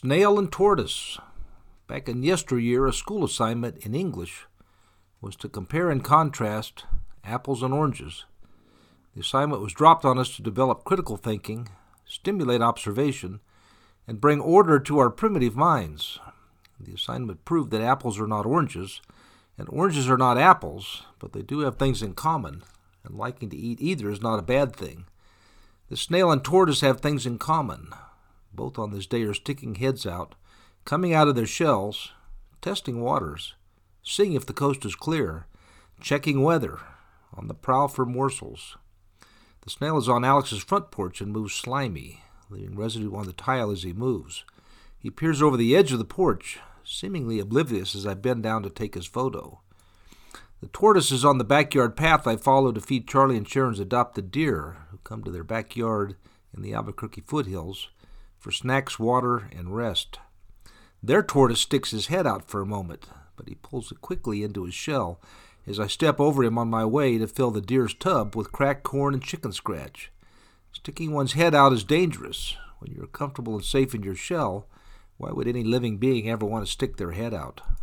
Snail and Tortoise. Back in yesteryear, a school assignment in English was to compare and contrast apples and oranges. The assignment was dropped on us to develop critical thinking, stimulate observation, and bring order to our primitive minds. The assignment proved that apples are not oranges, and oranges are not apples, but they do have things in common, and liking to eat either is not a bad thing. The snail and tortoise have things in common. Both on this day are sticking heads out, coming out of their shells, testing waters, seeing if the coast is clear, checking weather, on the prowl for morsels. The snail is on Alex's front porch and moves slimy, leaving residue on the tile as he moves. He peers over the edge of the porch, seemingly oblivious as I bend down to take his photo. The tortoise is on the backyard path I follow to feed Charlie and Sharon's adopted deer, who come to their backyard in the Albuquerque foothills for snacks, water, and rest. Their tortoise sticks his head out for a moment, but he pulls it quickly into his shell as I step over him on my way to fill the deer's tub with cracked corn and chicken scratch. Sticking one's head out is dangerous. When you're comfortable and safe in your shell, why would any living being ever want to stick their head out?